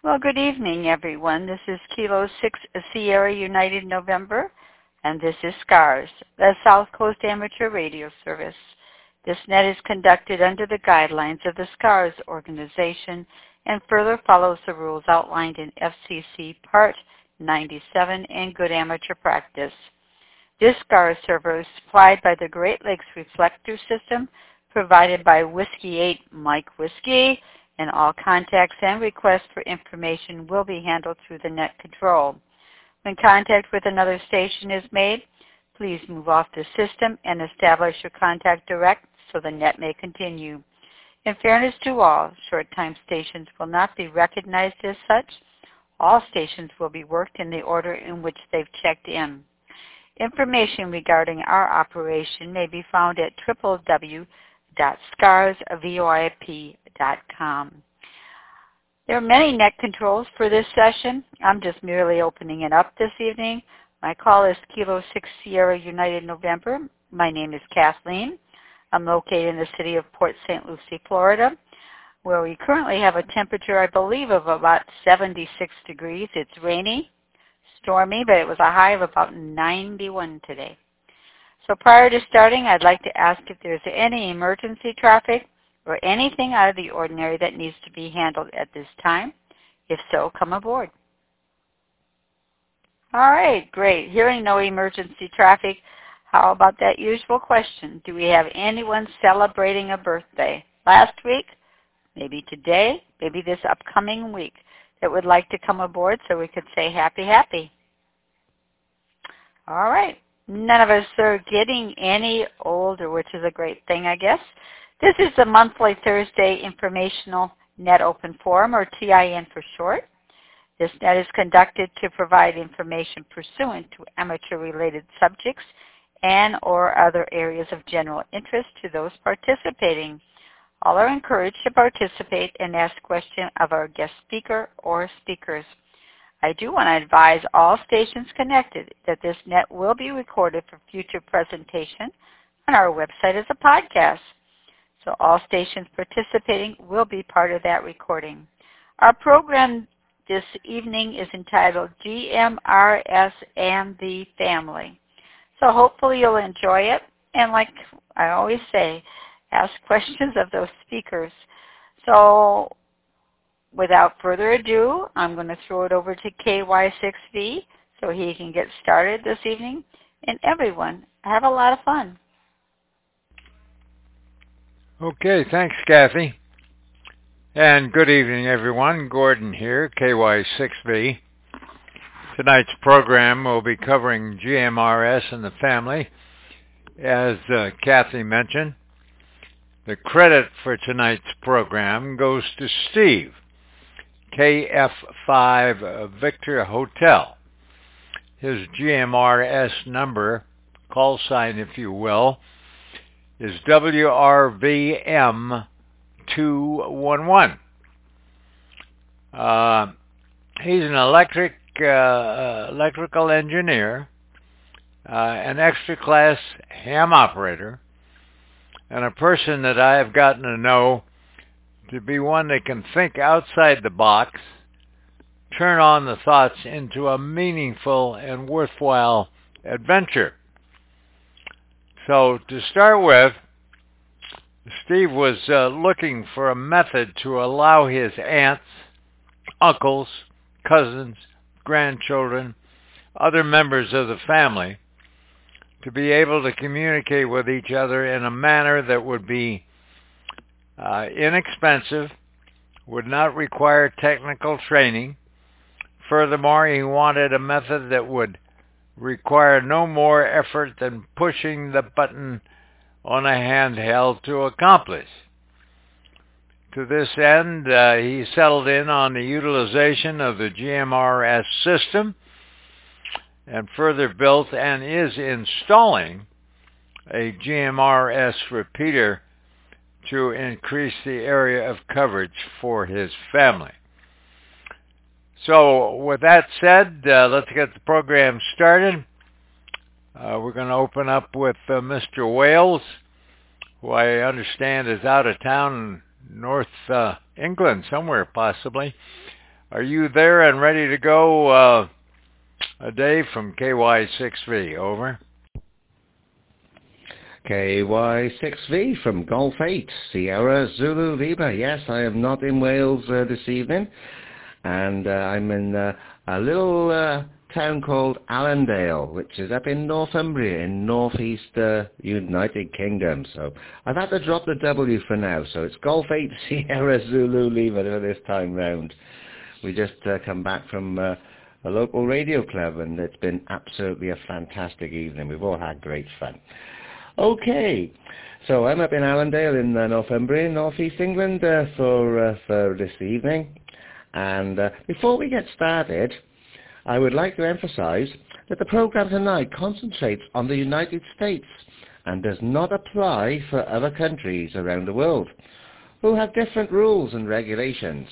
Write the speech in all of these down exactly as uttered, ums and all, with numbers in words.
Well, good evening, everyone. This is Kilo six Sierra United November, and this is SCARS, the South Coast Amateur Radio Service. This net is conducted under the guidelines of the SCARS organization and further follows the rules outlined in F C C Part ninety-seven and Good Amateur Practice. This SCARS server is supplied by the Great Lakes Reflector System, provided by Whiskey eight Mike Whiskey, and all contacts and requests for information will be handled through the net control. When contact with another station is made, please move off the system and establish your contact direct so the net may continue. In fairness to all, short-time stations will not be recognized as such. All stations will be worked in the order in which they've checked in. Information regarding our operation may be found at w w w dot scars voip dot com. There are many net controls for this session. I'm just merely opening it up this evening. My call is Kilo six Sierra United November. My name is Kathleen. I'm located in the city of Port Saint Lucie, Florida, where we currently have a temperature, I believe, of about seventy-six degrees. It's rainy, stormy, but it was a high of about ninety-one today. So prior to starting, I'd like to ask if there's any emergency traffic or anything out of the ordinary that needs to be handled at this time. If so, come aboard. All right, great. Hearing no emergency traffic, how about that usual question? Do we have anyone celebrating a birthday? Last week, maybe today, maybe this upcoming week, that would like to come aboard so we could say happy, happy. All right. None of us are getting any older, which is a great thing, I guess. This is the monthly Thursday Informational Net Open Forum, or T I N for short. This net is conducted to provide information pursuant to amateur-related subjects and or other areas of general interest to those participating. All are encouraged to participate and ask questions of our guest speaker or speakers. I do want to advise all stations connected that this net will be recorded for future presentation on our website as a podcast. So all stations participating will be part of that recording. Our program this evening is entitled G M R S and the Family. So hopefully you'll enjoy it. And like I always say, ask questions of those speakers. So without further ado, I'm going to throw it over to K Y six V so he can get started this evening. And everyone, have a lot of fun. Okay, thanks, Kathy. And good evening, everyone. Gordon here, K Y six V. Tonight's program will be covering G M R S and the family, as uh, Kathy mentioned. The credit for tonight's program goes to Steve, K F five Victor Hotel. His G M R S number, call sign if you will, is W R V M two one one. Uh, he's an electric uh, uh, electrical engineer, uh, an extra class ham operator, and a person that I have gotten to know to be one that can think outside the box, turn on the thoughts into a meaningful and worthwhile adventure. So to start with, Steve was uh, looking for a method to allow his aunts, uncles, cousins, grandchildren, other members of the family to be able to communicate with each other in a manner that would be uh, inexpensive, would not require technical training. Furthermore, he wanted a method that would require no more effort than pushing the button on a handheld to accomplish. To this end, uh, he settled in on the utilization of the G M R S system and further built and is installing a G M R S repeater to increase the area of coverage for his family. So with that said, uh, let's get the program started. Uh, we're going to open up with uh, Mister Wales, who I understand is out of town in North uh, England somewhere possibly. Are you there and ready to go, uh, Dave from K Y six V? Over. K Y six V from Golf eight, Sierra Zulu Lima. Yes, I am not in Wales uh, this evening, and uh, I'm in uh, a little uh, town called Allendale, which is up in Northumbria in northeast uh, United Kingdom. So I've had to drop the W for now, so it's Golf eight, Sierra Zulu Lima for this time round. We just uh, come back from uh, a local radio club, and it's been absolutely a fantastic evening. We've all had great fun. Okay, so I'm up in Allendale in uh, Northumbria, northeast England, uh, for uh, for this evening. And uh, before we get started, I would like to emphasize that the program tonight concentrates on the United States and does not apply for other countries around the world who have different rules and regulations.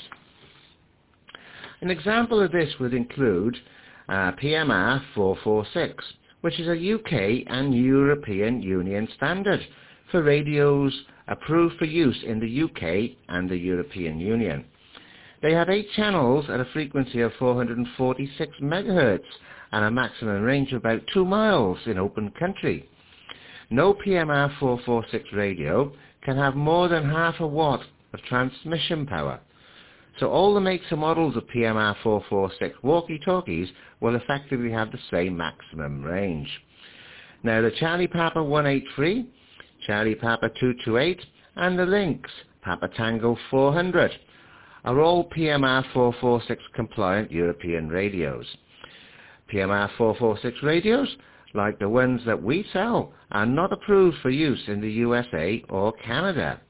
An example of this would include uh, P M R four forty-six, which is a U K and European Union standard for radios approved for use in the U K and the European Union. They have eight channels at a frequency of four hundred forty-six megahertz and a maximum range of about two miles in open country. No P M R four forty-six radio can have more than half a watt of transmission power. So all the makes and models of P M R four forty-six walkie-talkies will effectively have the same maximum range. Now the Charlie Papa one eighty-three, Charlie Papa two twenty-eight and the Lynx Papa Tango four hundred are all P M R four forty-six compliant European radios. P M R four forty-six radios, like the ones that we sell, are not approved for use in the U S A or Canada.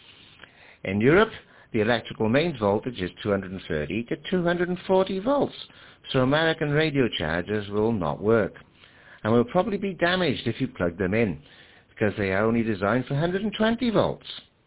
In Europe, the electrical mains voltage is two hundred thirty to two hundred forty volts, so American radio chargers will not work, and will probably be damaged if you plug them in, because they are only designed for one hundred twenty volts.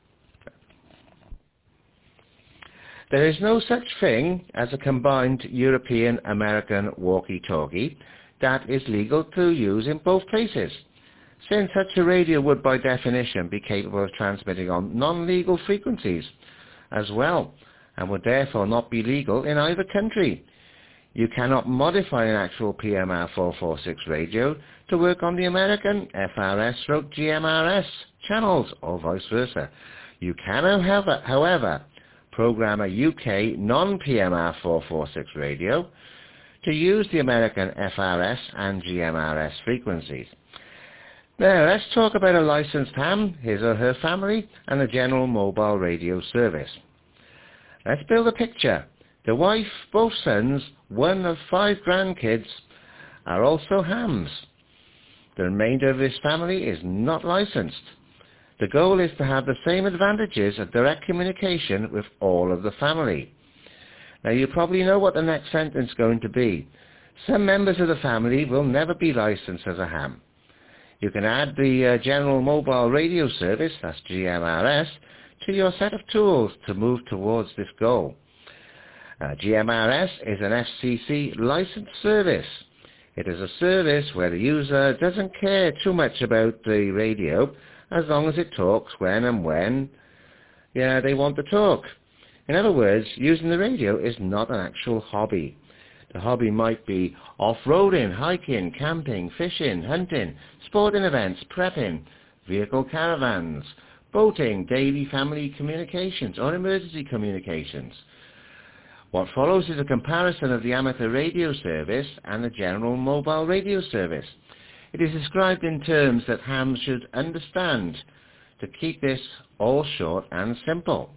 There is no such thing as a combined European-American walkie-talkie that is legal to use in both places, since such a radio would by definition be capable of transmitting on non-legal frequencies as well, and would therefore not be legal in either country. You cannot modify an actual P M R four forty-six radio to work on the American F R S/G M R S channels, or vice versa. You can, however, however program a U K non-P M R four forty-six radio to use the American F R S and G M R S frequencies. Now, let's talk about a licensed ham, his or her family, and a general mobile radio service. Let's build a picture. The wife, both sons, one of five grandkids, are also hams. The remainder of this family is not licensed. The goal is to have the same advantages of direct communication with all of the family. Now, you probably know what the next sentence is going to be. Some members of the family will never be licensed as a ham. You can add the uh, General Mobile Radio Service, that's G M R S, to your set of tools to move towards this goal. Uh, G M R S is an F C C licensed service. It is a service where the user doesn't care too much about the radio as long as it talks when and when yeah, they want to talk. In other words, using the radio is not an actual hobby. The hobby might be off-roading, hiking, camping, fishing, hunting, sporting events, prepping, vehicle caravans, boating, daily family communications, or emergency communications. What follows is a comparison of the amateur radio service and the general mobile radio service. It is described in terms that hams should understand to keep this all short and simple.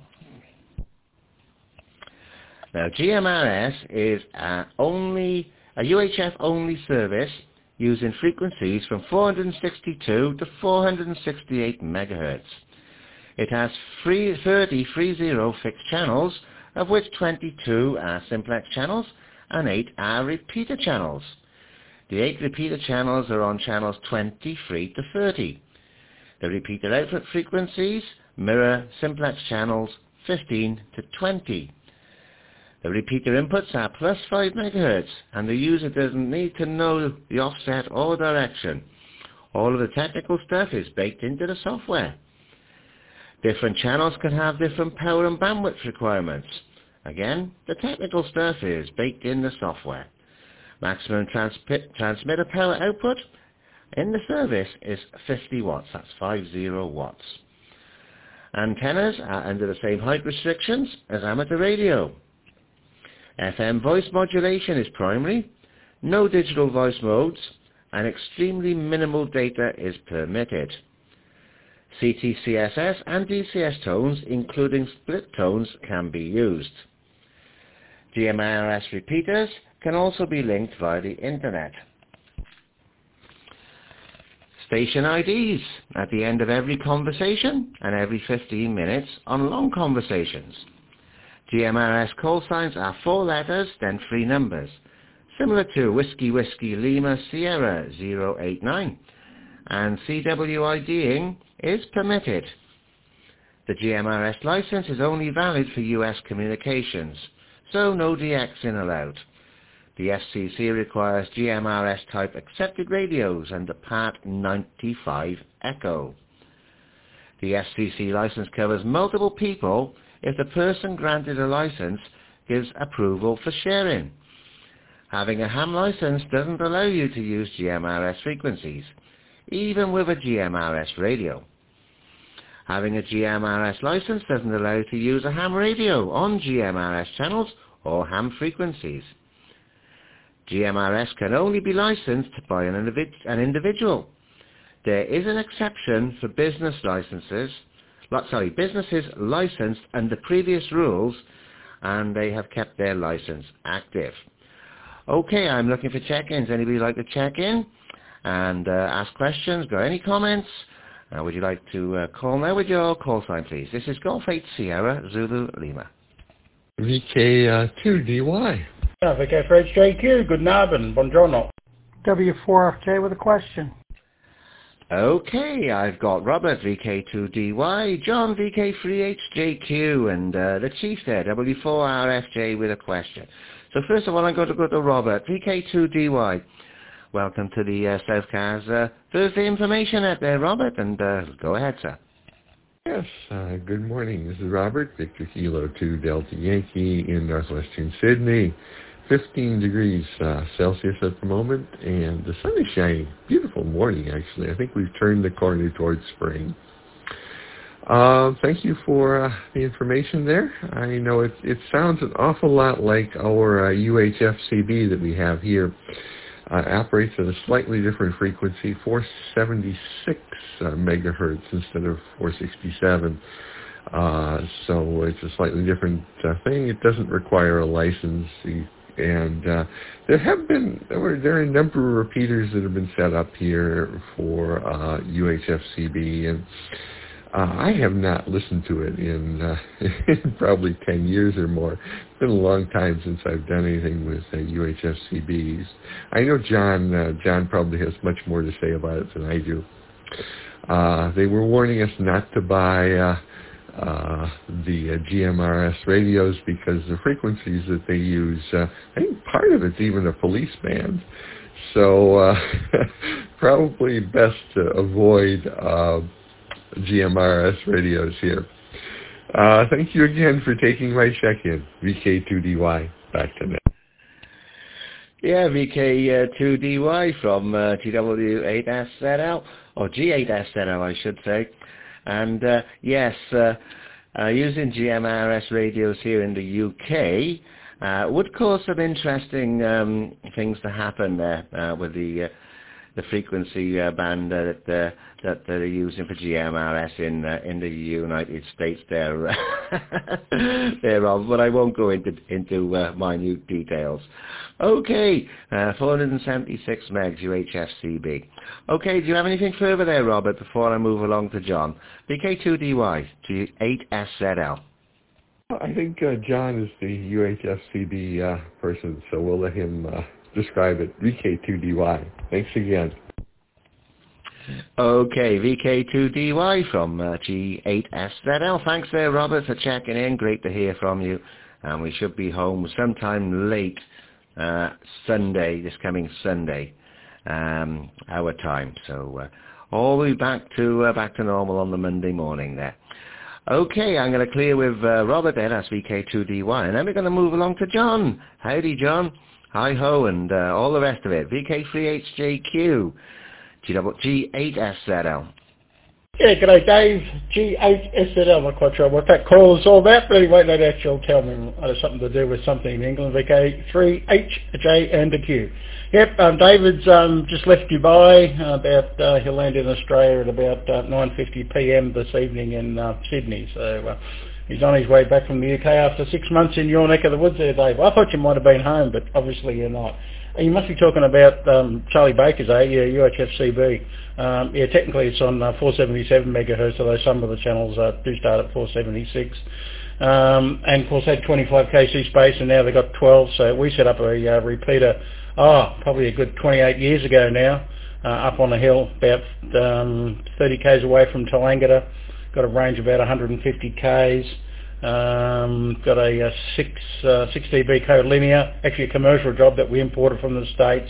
Now, G M R S is a, only, a U H F only service using frequencies from four hundred sixty-two to four hundred sixty-eight megahertz. It has free, thirty free zero fixed channels, of which twenty-two are simplex channels and eight are repeater channels. The eight repeater channels are on channels twenty-three to thirty. The repeater output frequencies mirror simplex channels fifteen to twenty. The repeater inputs are plus five megahertz, and the user doesn't need to know the offset or direction. All of the technical stuff is baked into the software. Different channels can have different power and bandwidth requirements. Again, the technical stuff is baked in the software. Maximum transpi- transmitter power output in the service is fifty watts. That's fifty watts. Antennas are under the same height restrictions as amateur radio. F M voice modulation is primary, no digital voice modes, and extremely minimal data is permitted. C T C S S and D C S tones, including split tones, can be used. G M R S repeaters can also be linked via the internet. Station I Ds at the end of every conversation and every fifteen minutes on long conversations. G M R S call signs are four letters, then three numbers, similar to Whiskey Whiskey Lima Sierra zero eight nine, and C W I D-ing is permitted. The G M R S license is only valid for U S communications, so no D X-ing allowed. The F C C requires G M R S type accepted radios under Part ninety-five Echo. The F C C license covers multiple people if the person granted a license gives approval for sharing. Having a ham license doesn't allow you to use G M R S frequencies, even with a G M R S radio. Having a G M R S license doesn't allow you to use a ham radio on G M R S channels or ham frequencies. G M R S can only be licensed by an, individ- an individual. There is an exception for business licenses, sorry, businesses licensed under previous rules, and they have kept their license active. Okay, I'm looking for check-ins. Anybody like to check in and uh, ask questions? Got any comments? Uh, would you like to uh, call now with your call sign, please? This is Golf eight Sierra Zulu Lima. V K two D Y. Yeah, V K three H J Q, good Abend, buongiorno. W four F J with a question. Okay, I've got Robert, V K two D Y, John, V K three H J Q, and uh, the Chief there, W four R F J with a question. So first of all, I'm going to go to Robert, V K two D Y. Welcome to the uh, South Cars uh, Thursday information out there, Robert, and uh, go ahead, sir. Yes, uh, good morning. This is Robert, Victor Kilo two Delta Yankee in northwestern Sydney. fifteen degrees uh, Celsius at the moment, and the sun is shining. Beautiful morning, actually. I think we've turned the corner towards spring. Uh, thank you for uh, the information there. I know it, it sounds an awful lot like our uh, U H F C B that we have here. Uh, operates at a slightly different frequency, four seventy-six uh, megahertz instead of four sixty-seven. Uh, so it's a slightly different uh, thing. It doesn't require a license. And uh, there have been, there are a number of repeaters that have been set up here for uh, U H F C B, and uh, I have not listened to it in, uh, in probably ten years or more. It's been a long time since I've done anything with uh, U H F C Bs. I know John, uh, John probably has much more to say about it than I do. Uh, they were warning us not to buy uh, Uh, the uh, G M R S radios because the frequencies that they use, uh, I think part of it's even a police band. So uh, probably best to avoid uh, G M R S radios here. Uh, thank you again for taking my check-in. V K two D Y, back to net. Yeah, V K two D Y from uh, T W eight S Z L, or G eight S Z L I should say. And uh, yes, uh, uh, using G M R S radios here in the U K uh, would cause some interesting um, things to happen there uh, with the uh, the frequency uh, band uh, that uh, that they're using for G M R S in uh, in the United States there thereof, but I won't go into into uh, minute details. Okay, uh, four seventy-six megs U H F C B. Okay, do you have anything further there, Robert, before I move along to John? V K two D Y, G eight S Z L. I think uh, John is the U H F C B uh, person, so we'll let him uh, describe it. V K two D Y. Thanks again. Okay, V K two D Y from uh, G eight S Z L. Thanks there, Robert, for checking in. Great to hear from you. And we should be home sometime late uh, Sunday, this coming Sunday, um, our time. So uh, all the way back to uh, back to normal on the Monday morning there. Okay, I'm going to clear with uh, Robert then, that's V K two D Y, and then we're going to move along to John. Howdy, John. Hi-ho, and uh, all the rest of it. V K three H J Q, G eight S Z L. Yeah, g'day Dave, G eight S Z L, I'm not quite sure what that call is all about, but anyway, that actually will tell me it has something to do with something in England, V K three H J and a Q. Yep, um, David's um, just left Dubai, uh, about, uh, he'll land in Australia at about uh, nine fifty p m this evening in uh, Sydney, so uh, he's on his way back from the U K after six months in your neck of the woods there, Dave. I thought you might have been home, but obviously you're not. You must be talking about um, Charlie Baker's, eh? Yeah, U H F C B. Um, yeah, technically it's on uh, four seventy-seven megahertz, although some of the channels uh, do start at four seventy-six. Um, and of course had twenty-five K C space, and now they've got twelve. So we set up a uh, repeater, oh, probably a good twenty-eight years ago now, uh, up on a hill about um, thirty K's away from Tallangatta. Got a range of about one hundred fifty K's. Um, got a, a six uh, six D B code linear, actually a commercial job that we imported from the States.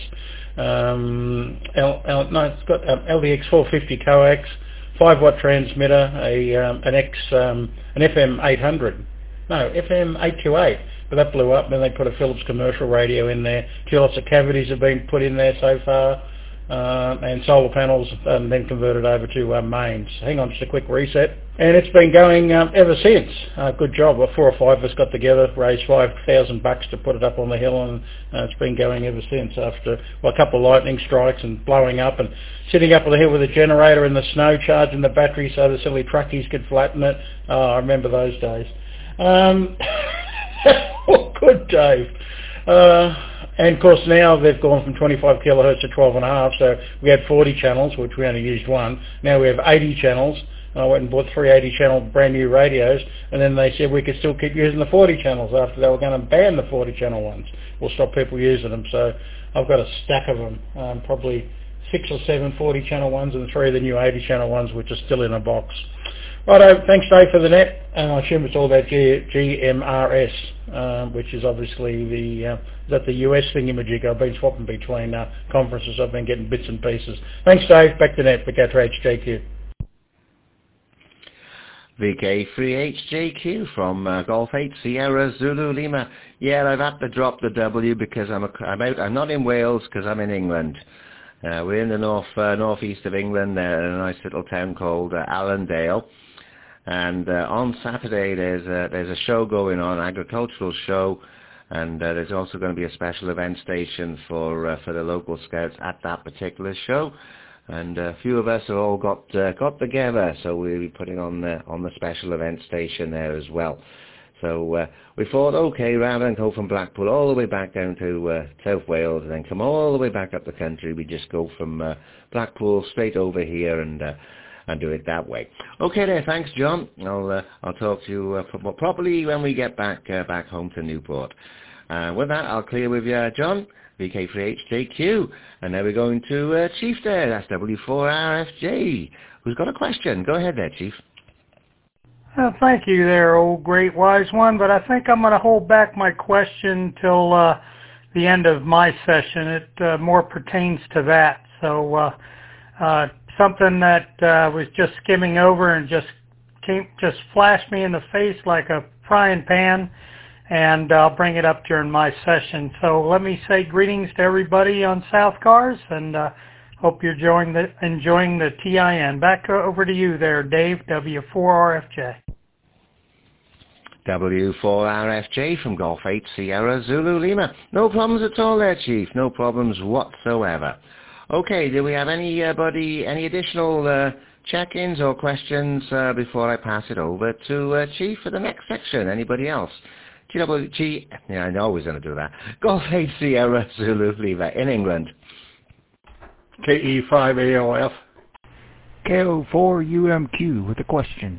Um, L, L, no, it's got um, L D X four fifty coax, five watt transmitter, a um, an X um, an F M eight hundred, no F M eight twenty-eight, but that blew up. And then they put a Philips commercial radio in there. Two lots of cavities have been put in there so far. Uh, and solar panels, and then converted over to uh, mains. Hang on, just a quick reset. And it's been going um, ever since. Uh, good job. Well, four or five of us got together, raised five thousand bucks to put it up on the hill, and uh, it's been going ever since. After well, a couple of lightning strikes and blowing up, and sitting up on the hill with a generator in the snow, charging the battery so the silly truckies could flatten it. Oh, I remember those days. Um, oh, good, Dave. Uh, And of course now they've gone from twenty-five kilohertz to twelve and a half, so we had forty channels, which we only used one. Now we have eighty channels. I went and bought three eighty channel brand new radios, and then they said we could still keep using the forty channels after they were going to ban the forty channel ones. We'll stop people using them. So I've got a stack of them, um, probably six or seven forty channel ones and three of the new eighty channel ones, which are still in a box. Righto, thanks Dave for the net, and I assume it's all about G- GMRS, um, which is obviously the, uh, is that the U S thingamajig? I've been swapping between uh, conferences, I've been getting bits and pieces. Thanks Dave, back to net, V K three H J Q. V K three H J Q from uh, Golf eight Sierra Zulu Lima. Yeah, I've had to drop the W because I'm, a, I'm out, I'm not in Wales because I'm in England. Uh, we're in the north uh, northeast of England, uh, in a nice little town called uh, Allendale. And uh, on Saturday there's a, there's a show going on, agricultural show, and uh, there's also going to be a special event station for uh, for the local scouts at that particular show. And a few of us have all got uh, got together, so we'll be putting on the on the special event station there as well. So uh, we thought, okay, rather than go from Blackpool all the way back down to uh, South Wales and then come all the way back up the country, we just go from uh, Blackpool straight over here and uh, and do it that way. Okay there, thanks John. I'll uh, I'll talk to you uh, pro- properly when we get back uh, back home to Newport. Uh, with that, I'll clear with you, uh, John, V K three H J Q, and now we're going to uh, Chief there. That's W four R F J, who's got a question. Go ahead there, Chief. Uh, thank you there, old great wise one, but I think I'm going to hold back my question till uh, the end of my session. It uh, more pertains to that. So uh, uh, something that uh, was just skimming over and just came, just flashed me in the face like a frying pan, and I'll bring it up during my session. So let me say greetings to everybody on South Cars, and uh, hope you're enjoying the, enjoying the T I N. Back over to you there, Dave, W four R F J. W four R F J from Golf eight Sierra Zulu Lima. No problems at all there, Chief. No problems whatsoever. Okay, do we have anybody, any additional uh, check-ins or questions uh, before I pass it over to uh, Chief for the next section? Anybody else? G W G, yeah, I know I was going to do that. Golf eight Sierra Zulu Lima in England. K E five A L F. K O four U M Q with a question.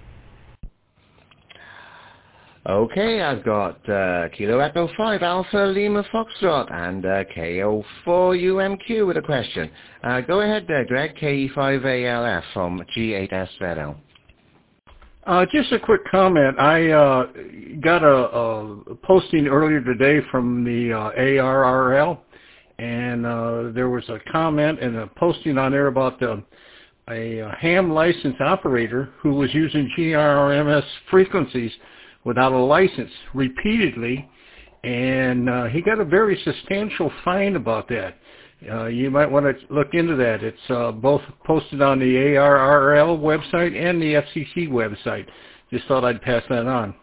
Okay, I've got uh, Kilo Echo five Alpha Lima Foxtrot and uh, K O four U M Q with a question. Uh, go ahead there, Greg, K E five A L F from G eight S Z L. Uh, just a quick comment. I uh, got a, a posting earlier today from the uh, A R R L, and uh, there was a comment and a posting on there about the a, a ham license operator who was using G R M S frequencies without a license repeatedly, and uh, he got a very substantial fine about that. Uh, you might want to look into that. It's uh, both posted on the A R R L website and the F C C website. Just thought I'd pass that on.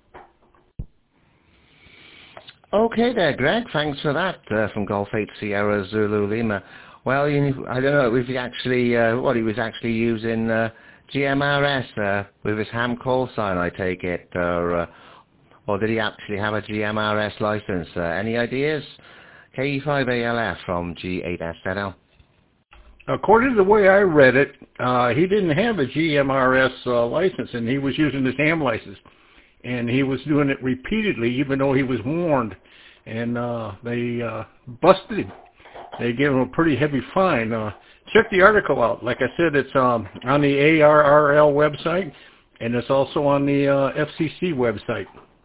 Okay there, Greg. Thanks for that uh, from Golf eight Sierra Zulu Lima. Well, you, I don't know if he actually, uh, what he was actually using uh, G M R S uh, with his ham call sign, I take it, or, uh, or did he actually have a G M R S license? Uh, any ideas? K E five A L F from G eight S Z L. According to the way I read it, uh, he didn't have a G M R S uh, license, and he was using his ham license. And he was doing it repeatedly, even though he was warned. And uh, they uh, busted him. They gave him a pretty heavy fine. Uh, check the article out. Like I said, it's um, on the A R R L website, and it's also on the uh, F C C website.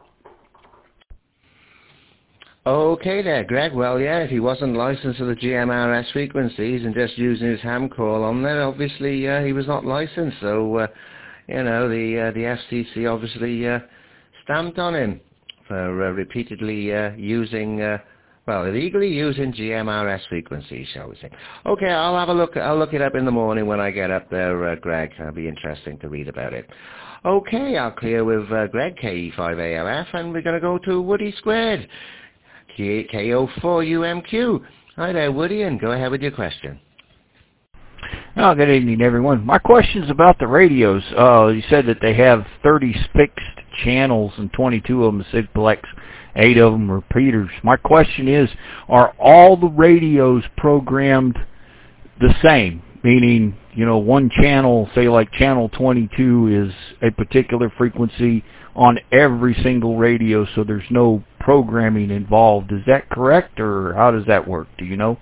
Okay there, Greg. Well, yeah, if he wasn't licensed to the G M R S frequencies and just using his ham call on there, obviously uh, he was not licensed. So, uh, you know, the uh, the F C C obviously uh, stamped on him for uh, repeatedly uh, using, uh, well, illegally using G M R S frequencies, shall we say. Okay, I'll have a look. I'll look it up in the morning when I get up there, uh, Greg. It'll be interesting to read about it. Okay, I'll clear with uh, Greg, K E five A L F, and we're going to go to Woody Squared, K O four U M Q. Hi there, Woody, and go ahead with your question. Oh, good evening, everyone. My question's about the radios. Uh, you said that they have thirty fixed channels and twenty-two of them simplex, eight of them repeaters. My question is, are all the radios programmed the same? Meaning, you know, one channel, say like channel twenty-two is a particular frequency on every single radio, so there's no programming involved. Is that correct, or how does that work? Do you know?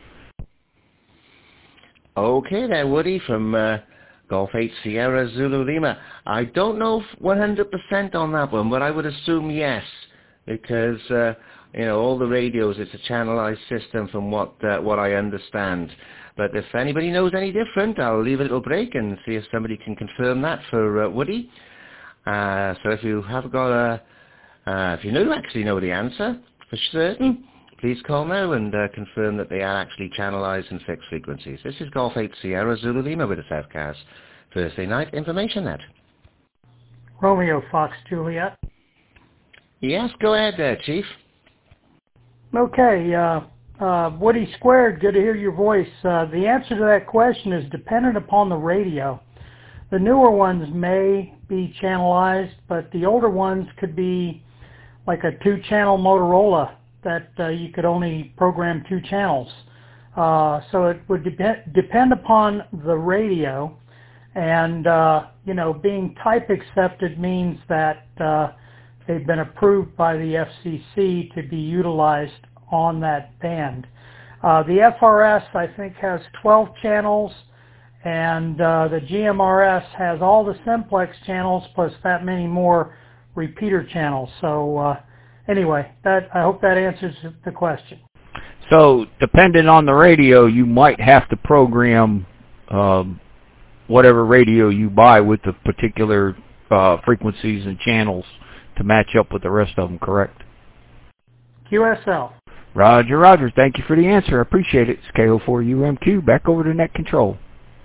Okay then, Woody from uh, Golf eight Sierra Zulu Lima. I don't know one hundred percent on that one, but I would assume yes, because uh, you know, all the radios, it's a channelized system from what uh, what I understand. But if anybody knows any different, I'll leave a little break and see if somebody can confirm that for uh, Woody. Uh, so if you have got a, uh, if you do actually know the answer for certain, please call now and uh, confirm that they are actually channelized and fixed frequencies. This is Golf eight Sierra Zulu Lima with the Southcast Thursday Night Information Net. Romeo Fox Juliet. Yes, go ahead there, Chief. Okay, uh, uh, Woody Squared, good to hear your voice. Uh, the answer to that question is dependent upon the radio. The newer ones may be channelized, but the older ones could be like a two-channel Motorola that uh, you could only program two channels. Uh, so it would dep- depend upon the radio, and uh, you know, being type accepted means that uh, they've been approved by the F C C to be utilized on that band. Uh, the F R S, I think, has twelve channels, and uh, the G M R S has all the simplex channels plus that many more repeater channels. So uh, anyway, that I hope that answers the question. So, depending on the radio, you might have to program um, whatever radio you buy with the particular uh, frequencies and channels to match up with the rest of them, correct? Q S L. Roger, Roger. Thank you for the answer. I appreciate it. It's K O four U M Q. Back over to Net Control.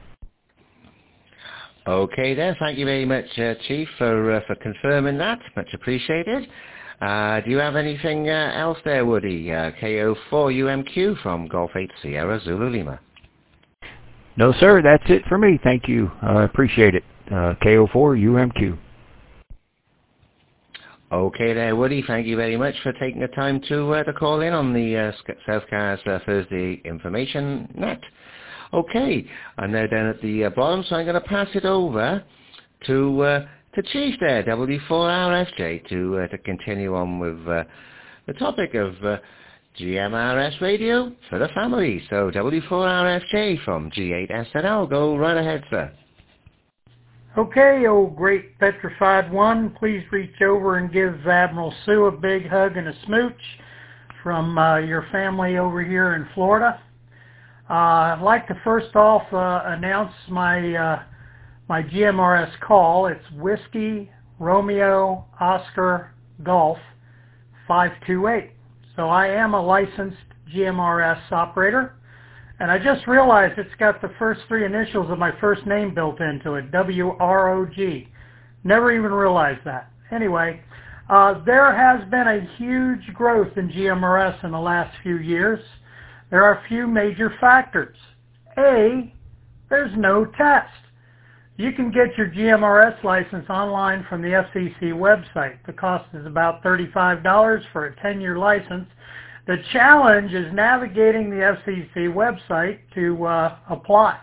Okay then. Thank you very much, uh, Chief, for uh, for confirming that. Much appreciated. Uh, do you have anything uh, else there, Woody? Uh, K O four U M Q from Golf eight Sierra Zulu Lima. No, sir. That's it for me. Thank you. I uh, appreciate it. Uh, K O four U M Q. Okay there, Woody. Thank you very much for taking the time to uh, to call in on the uh, Southcast uh, Thursday Information Net. Okay, I'm now down at the uh, bottom, so I'm going to pass it over to uh, to Chief there, W four R F J, to uh, to continue on with uh, the topic of uh, G M R S radio for the family. So W four R F J from G eight S Z L, go right ahead, sir. Okay, old great petrified one, please reach over and give Admiral Sue a big hug and a smooch from uh, your family over here in Florida. Uh, I'd like to first off uh, announce my uh, my G M R S call. It's Whiskey Romeo Oscar Golf five two eight. So I am a licensed G M R S operator, and I just realized it's got the first three initials of my first name built into it, W R O G. Never even realized that. Anyway, uh, there has been a huge growth in G M R S in the last few years. There are a few major factors. A, there's no test. You can get your G M R S license online from the F C C website. The cost is about thirty-five dollars for a ten-year license. The challenge is navigating the F C C website to uh, apply.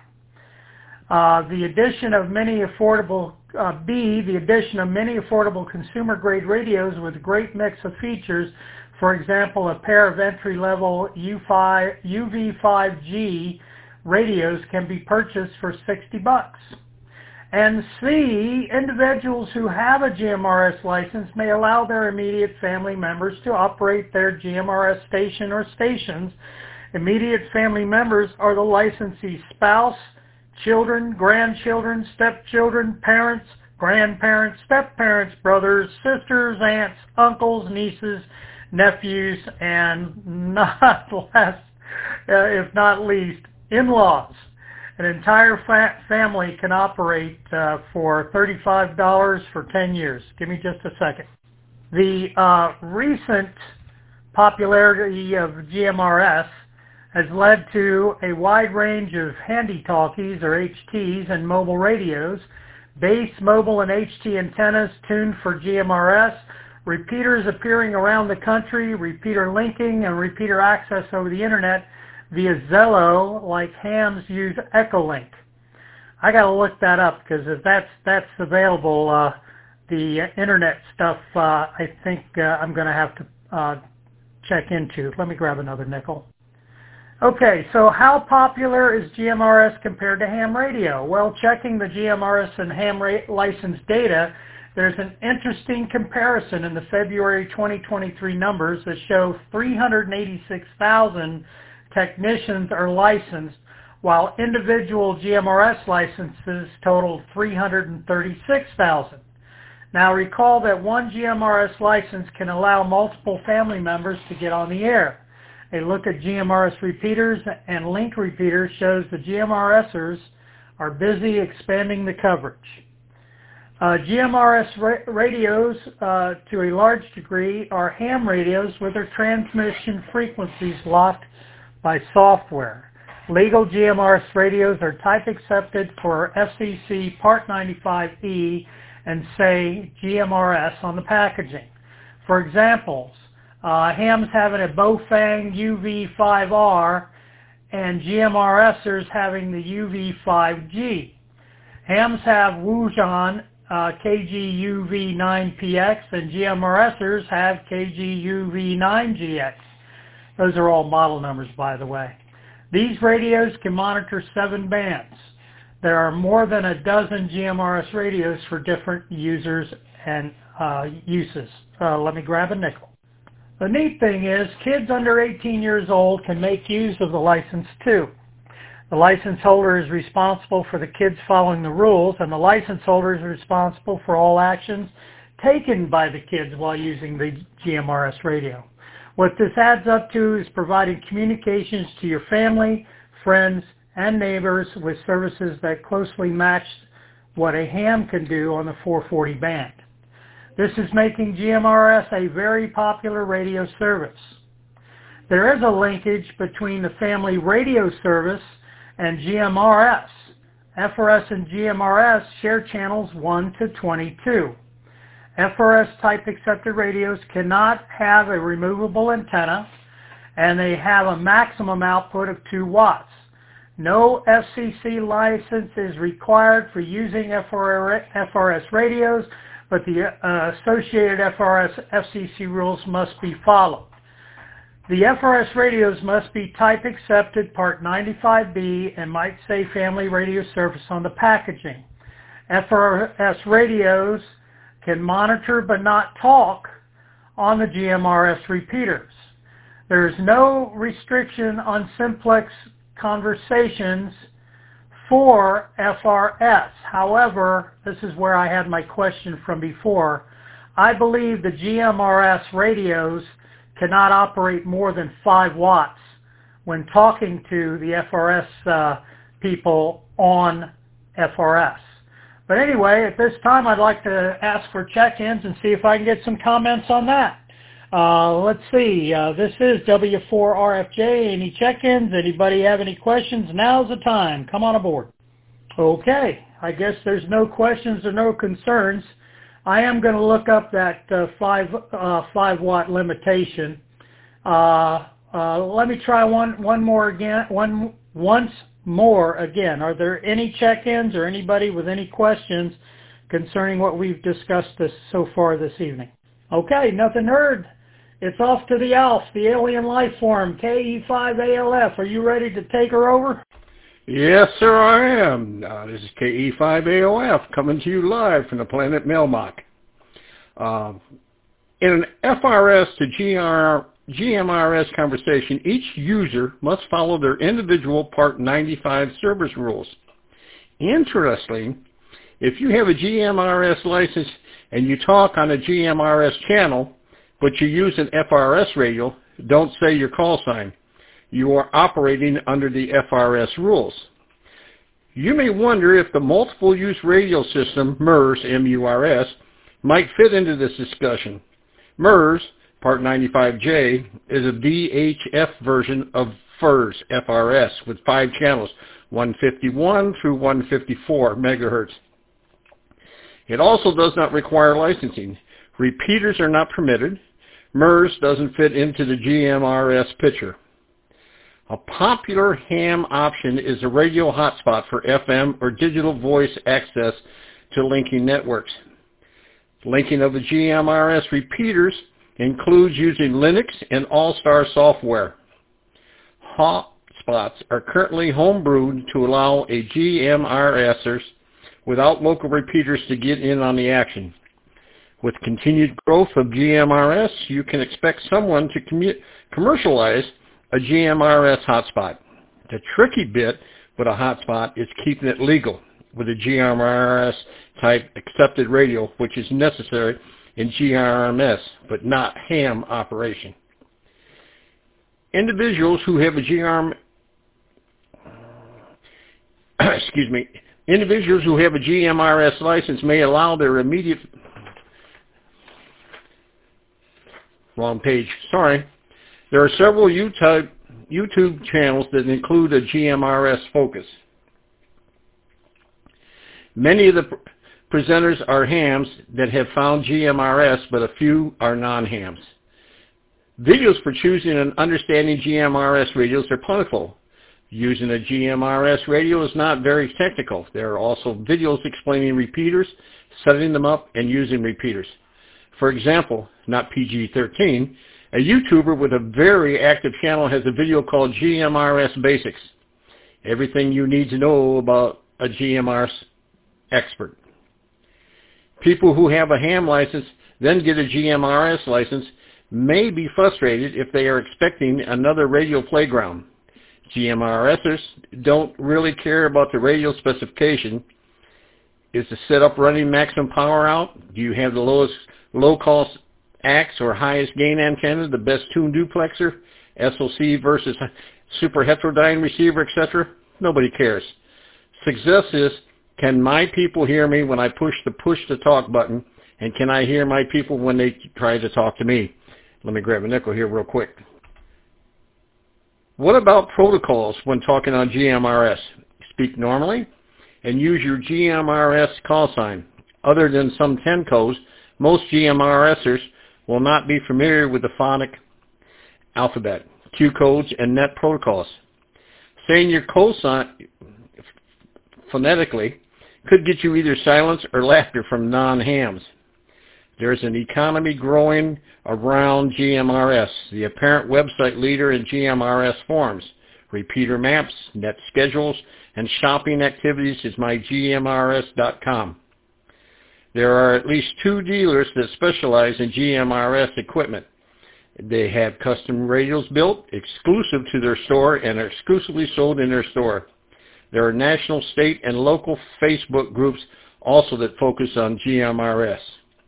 Uh, the addition of many affordable, uh, B, the addition of many affordable consumer-grade radios with a great mix of features. For example, a pair of entry-level U V five G radios can be purchased for sixty bucks. And C, individuals who have a G M R S license may allow their immediate family members to operate their G M R S station or stations. Immediate family members are the licensee's spouse, children, grandchildren, stepchildren, parents, grandparents, step-parents, brothers, sisters, aunts, uncles, nieces, nephews, and not last, uh, if not least, in-laws. An entire fa- family can operate uh, for thirty-five dollars for ten years. Give me just a second. The uh, recent popularity of G M R S has led to a wide range of handy-talkies, or H Ts, and mobile radios, base, mobile, and H T antennas tuned for G M R S, repeaters appearing around the country, repeater linking, and repeater access over the Internet via Zello, like hams use Echolink. I got to look that up, because if that's that's available, uh, the Internet stuff, uh, I think uh, I'm going to have to uh, check into. Let me grab another nickel. Okay, so how popular is G M R S compared to ham radio? Well, checking the G M R S and ham ra- license data, there's an interesting comparison in the February twenty twenty-three numbers that show three hundred eighty-six thousand technicians are licensed, while individual G M R S licenses totaled three hundred thirty-six thousand. Now recall that one G M R S license can allow multiple family members to get on the air. A look at G M R S repeaters and link repeaters shows the GMRSers are busy expanding the coverage. Uh, G M R S ra- radios, uh, to a large degree, are ham radios with their transmission frequencies locked by software. Legal G M R S radios are type accepted for F C C Part ninety-five E and say G M R S on the packaging. For examples, uh, hams having a Bofang U V five R and GMRSers having the U V five G. Hams have Wujan uh, K G U V nine P X and GMRSers have K G U V nine G X. Those are all model numbers, by the way. These radios can monitor seven bands. There are more than a dozen G M R S radios for different users and uh, uses. Uh, let me grab a nickel. The neat thing is, kids under eighteen years old can make use of the license too. The license holder is responsible for the kids following the rules, and the license holder is responsible for all actions taken by the kids while using the G M R S radio. What this adds up to is providing communications to your family, friends, and neighbors with services that closely match what a ham can do on the four forty band. This is making G M R S a very popular radio service. There is a linkage between the family radio service and G M R S. F R S and G M R S share channels one to twenty-two. F R S type accepted radios cannot have a removable antenna, and they have a maximum output of two watts. No F C C license is required for using F R S radios, but the uh, associated F R S F C C rules must be followed. The F R S radios must be type accepted Part ninety-five B and might say family radio service on the packaging. F R S radios can monitor but not talk on the G M R S repeaters. There is no restriction on simplex conversations for F R S. However, this is where I had my question from before. I believe the G M R S radios cannot operate more than five watts when talking to the F R S uh, people on F R S. But anyway, at this time, I'd like to ask for check-ins and see if I can get some comments on that. Uh, let's see. Uh, this is W four R F J. Any check-ins? Anybody have any questions? Now's the time. Come on aboard. Okay. I guess there's no questions or no concerns. I am going to look up that uh, five uh, five watt limitation. Uh, uh, let me try one one more again. One once more again. Are there any check-ins or anybody with any questions concerning what we've discussed this so far this evening? Okay, nothing heard. It's off to the ALF, the alien life form, K E five A L F. Are you ready to take her over? Yes, sir, I am. Uh, this is K E five A O F coming to you live from the planet Melmoc. Uh, in an F R S to G R, G M R S conversation, each user must follow their individual Part ninety-five service rules. Interestingly, if you have a G M R S license and you talk on a G M R S channel, but you use an F R S radio, don't say your call sign. You are operating under the F R S rules. You may wonder if the multiple use radio system, M U R S, M U R S, might fit into this discussion. M U R S, Part ninety-five J, is a V H F version of F E R S, F R S, with five channels, one fifty-one through one fifty-four megahertz. It also does not require licensing. Repeaters are not permitted. M U R S doesn't fit into the G M R S picture. A popular ham option is a radio hotspot for F M or digital voice access to linking networks. Linking of the G M R S repeaters includes using Linux and All-Star software. Hotspots are currently homebrewed to allow a G M R Sers without local repeaters to get in on the action. With continued growth of G M R S, you can expect someone to commu- commercialize a G M R S hotspot. The tricky bit with a hotspot is keeping it legal with a G M R S type accepted radio, which is necessary in G R M S, but not ham operation. Individuals who have a G R M excuse me, individuals who have a G M R S license may allow their immediate wrong page, sorry. There are several YouTube, YouTube channels that include a G M R S focus. Many of the pr- presenters are hams that have found G M R S, but a few are non-hams. Videos for choosing and understanding G M R S radios are plentiful. Using a G M R S radio is not very technical. There are also videos explaining repeaters, setting them up, and using repeaters. For example, not P G thirteen, a YouTuber with a very active channel has a video called G M R S Basics. Everything you need to know about a G M R S expert. People who have a ham license then get a G M R S license may be frustrated if they are expecting another radio playground. G M R Sers don't really care about the radio specification. Is the setup running maximum power out? Do you have the lowest low-cost A X or highest gain antenna, the best tuned duplexer, S O C versus super heterodyne receiver, et cetera? Nobody cares. Success is, can my people hear me when I push the push-to-talk button, and can I hear my people when they try to talk to me? Let me grab a nickel here real quick. What about protocols when talking on G M R S? Speak normally and use your G M R S call sign. Other than some ten codes, most G M R Sers will not be familiar with the phonic alphabet, Q codes, and net protocols. Saying your call sign phonetically could get you either silence or laughter from non-hams. There's an economy growing around G M R S, the apparent website leader in G M R S forums. Repeater maps, net schedules, and shopping activities is my G M R S dot com. There are at least two dealers that specialize in G M R S equipment. They have custom radios built exclusive to their store and are exclusively sold in their store. There are national, state, and local Facebook groups also that focus on G M R S.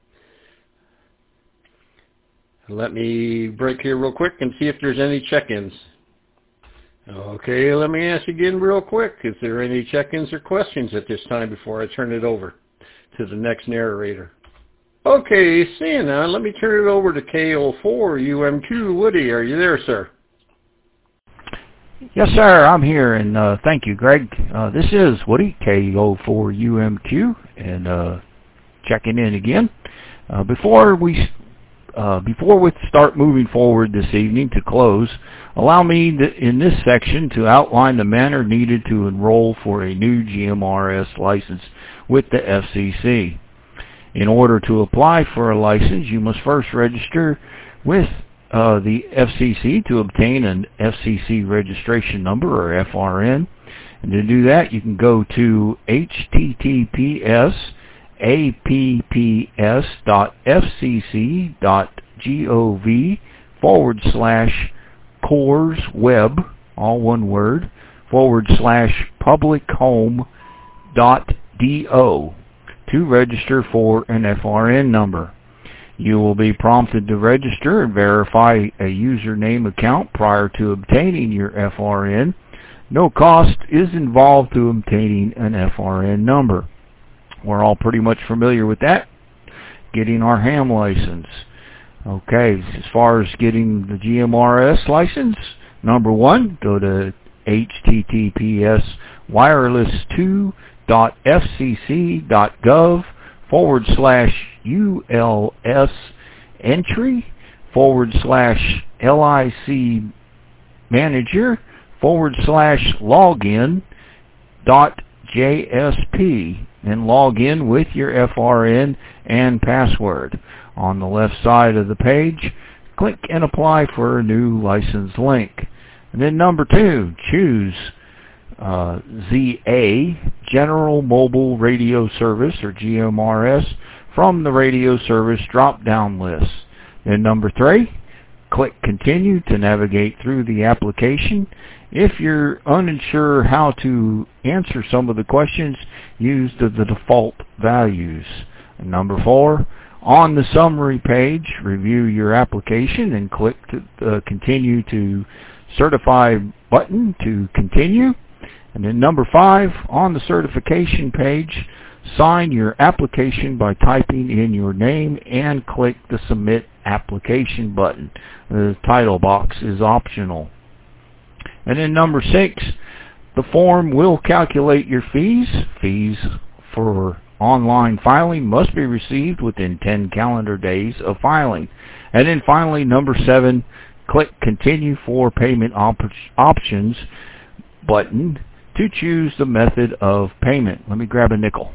Let me break here real quick and see if there's any check-ins. Okay, let me ask again real quick. Is there any check-ins or questions at this time before I turn it over to the next narrator? Okay, seeing now, let me turn it over to K O four U M Q. Woody, are you there, sir? Yes, sir, I'm here, and uh, thank you, Greg. Uh, this is Woody, K O four U M Q, and uh, checking in again. Uh, before we uh, before we start moving forward this evening to close, allow me to, in this section to outline the manner needed to enroll for a new G M R S license with the F C C. In order to apply for a license, you must first register with uh, the F C C to obtain an F C C registration number, or F R N. And to do that, you can go to https apps.fcc.gov forward slash cores web, all one word, forward slash public home dot do to register for an F R N number. You will be prompted to register and verify a username account prior to obtaining your F R N. No cost is involved to obtaining an F R N number. We're all pretty much familiar with that, getting our ham license. Okay, as far as getting the G M R S license, number one, go to https wireless two dot fcc.gov forward slash uls entry forward slash lic manager forward slash login dot jsp, and log in with your F R N and password. On the left side of the page, click and apply for a new license link. And then number two, choose Uh, Z A, General Mobile Radio Service, or G M R S, from the Radio Service drop-down list. Then number three, click Continue to navigate through the application. If you're unsure how to answer some of the questions, use the, the default values. And number four, on the summary page, review your application and click the uh, Continue to Certify button to continue. And then number five, on the certification page, sign your application by typing in your name and click the Submit Application button. The title box is optional. And then number six, the form will calculate your fees. Fees for online filing must be received within ten calendar days of filing. And then finally, number seven, click Continue for Payment op- Options button to choose the method of payment. Let me grab a nickel.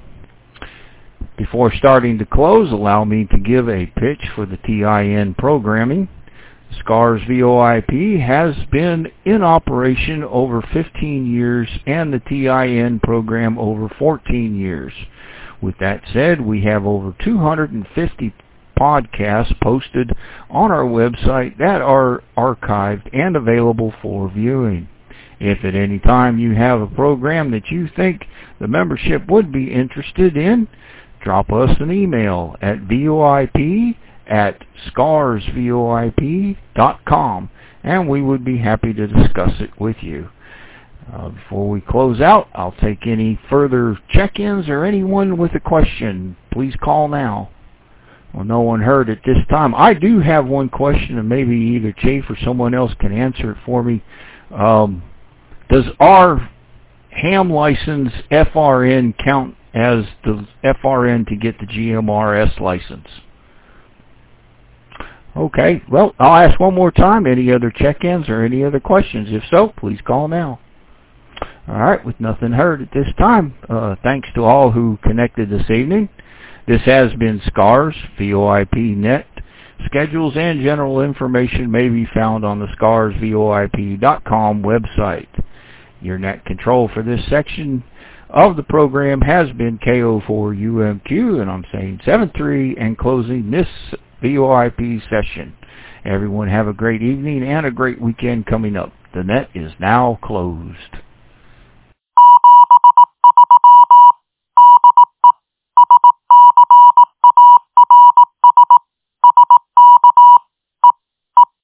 Before starting to close, allow me to give a pitch for the T I N programming. SCARS V O I P has been in operation over fifteen years and the T I N program over fourteen years. With that said, we have over two hundred fifty podcasts posted on our website that are archived and available for viewing. If at any time you have a program that you think the membership would be interested in, drop us an email at voip at scars voip dot com, and we would be happy to discuss it with you. Uh, before we close out, I'll take any further check-ins or anyone with a question. Please call now. Well, no one heard at this time. I do have one question, and maybe either Chief or someone else can answer it for me. Um, does our ham license F R N count as the F R N to get the G M R S license? Okay, well, I'll ask one more time. Any other check-ins or any other questions? If so, please call now. All right, with nothing heard at this time, uh, thanks to all who connected this evening. This has been SCARS, V O I P net. Schedules and general information may be found on the scars V O I P dot com website. Your net control for this section of the program has been K O four U M Q, and I'm saying seven three and closing this V O I P session. Everyone have a great evening and a great weekend coming up. The net is now closed.